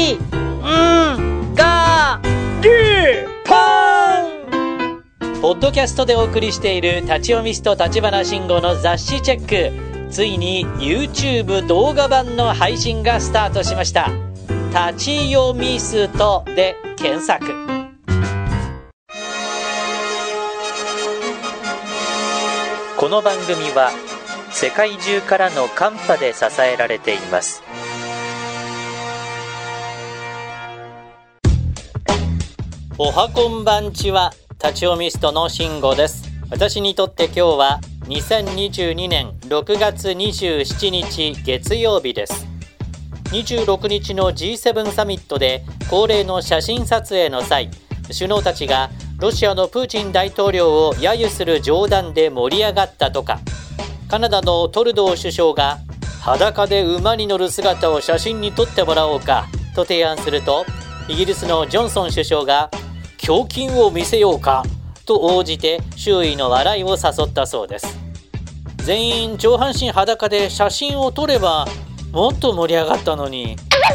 いがるぽん。ポッドキャストでお送りしている立ち読みスト立花慎吾の雑誌チェック、ついに YouTube 動画版の配信がスタートしました。立ち読みストで検索。この番組は世界中からのカンパで支えられています。おはこんばんちは、立ち読みストの慎吾です。私にとって今日は2022年6月27日月曜日です。26日の G7 サミットで恒例の写真撮影の際、首脳たちがロシアのプーチン大統領を揶揄する冗談で盛り上がったとか、カナダのトルドー首相が裸で馬に乗る姿を写真に撮ってもらおうかと提案すると、イギリスのジョンソン首相が胸筋を見せようかと応じて周囲の笑いを誘ったそうです。全員上半身裸で写真を撮ればもっと盛り上がったのに。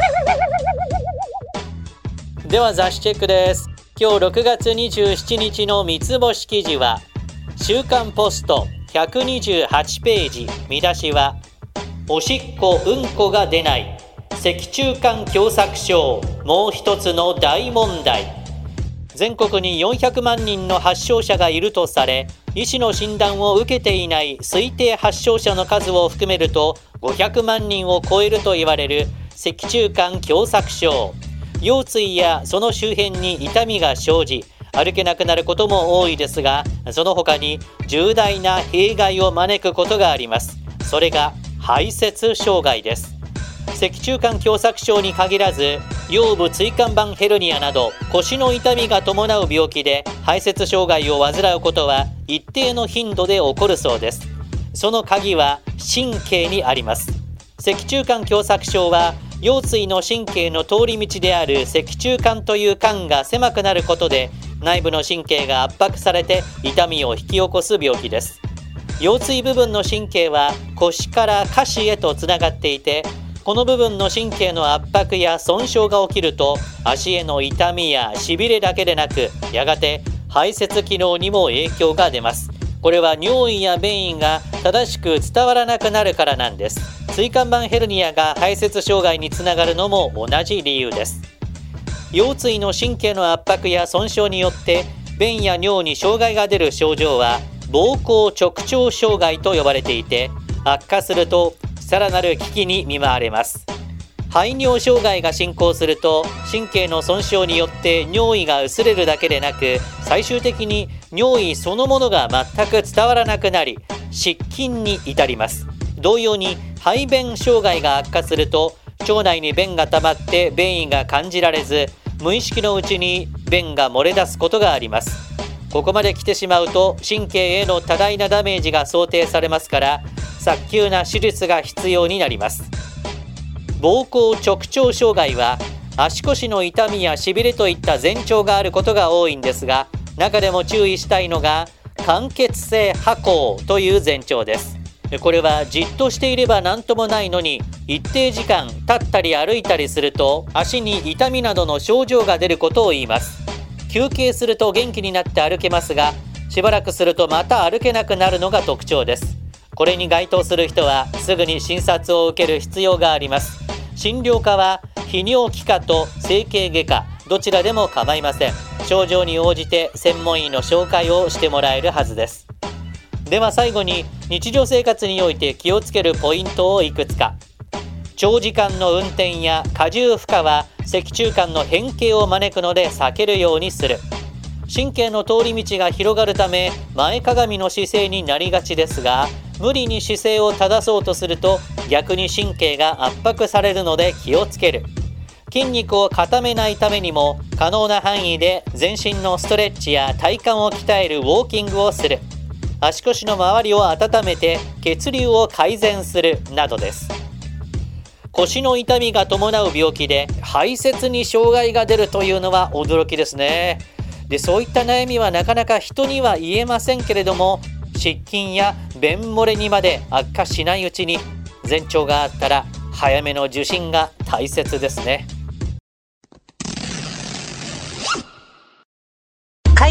では雑誌チェックです。今日6月27日の三つ星記事は、週刊ポスト128ページ、見出しはおしっこうんこが出ない脊柱管狭窄症もう一つの大問題。全国に400万人の発症者がいるとされ、医師の診断を受けていない推定発症者の数を含めると500万人を超えると言われる脊柱管狭窄症。腰椎やその周辺に痛みが生じ、歩けなくなることも多いですが、その他に重大な弊害を招くことがあります。それが排泄障害です。脊柱管狭窄症に限らず、腰部椎間板ヘルニアなど腰の痛みが伴う病気で排泄障害を患うことは一定の頻度で起こるそうです。その鍵は神経にあります。脊柱管狭窄症は腰椎の神経の通り道である脊柱管という管が狭くなることで、内部の神経が圧迫されて痛みを引き起こす病気です。腰椎部分の神経は腰から下肢へとつながっていて、この部分の神経の圧迫や損傷が起きると、足への痛みやしびれだけでなく、やがて排泄機能にも影響が出ます。これは尿意や便意が正しく伝わらなくなるからなんです。椎間板ヘルニアが排泄障害につながるのも同じ理由です。腰椎の神経の圧迫や損傷によって便や尿に障害が出る症状は膀胱直腸障害と呼ばれていて、悪化するとさらなる危機に見舞われます。排尿障害が進行すると、神経の損傷によって尿意が薄れるだけでなく、最終的に尿意そのものが全く伝わらなくなり、失禁に至ります。同様に排便障害が悪化すると、腸内に便が溜まって便意が感じられず、無意識のうちに便が漏れ出すことがあります。ここまで来てしまうと神経への多大なダメージが想定されますから、早急な手術が必要になります。膀胱直腸障害は足腰の痛みやしびれといった前兆があることが多いんですが、中でも注意したいのが間欠性跛行という前兆です。これはじっとしていれば何ともないのに、一定時間立ったり歩いたりすると足に痛みなどの症状が出ることを言います。休憩すると元気になって歩けますが、しばらくするとまた歩けなくなるのが特徴です。これに該当する人はすぐに診察を受ける必要があります。診療科は泌尿器科と整形外科、どちらでも構いません。症状に応じて専門医の紹介をしてもらえるはずです。では最後に、日常生活において気をつけるポイントをいくつか。長時間の運転や過重負荷は脊柱管の変形を招くので避けるようにする。神経の通り道が広がるため前かがみの姿勢になりがちですが、無理に姿勢を正そうとすると逆に神経が圧迫されるので気をつける。筋肉を固めないためにも可能な範囲で全身のストレッチや体幹を鍛えるウォーキングをする。足腰の周りを温めて血流を改善するなどです。腰の痛みが伴う病気で排泄に障害が出るというのは驚きですね。で、そういった悩みはなかなか人には言えませんけれども、失禁や便漏れにまで悪化しないうちに前兆があったら早めの受診が大切ですね。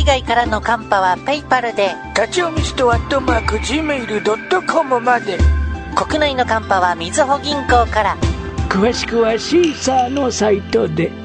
海外からのカンパはペイパルで、 立ち読みストア@gmail.com まで。 国内のカンパはみずほ銀行から。 詳しくはシーサーのサイトで。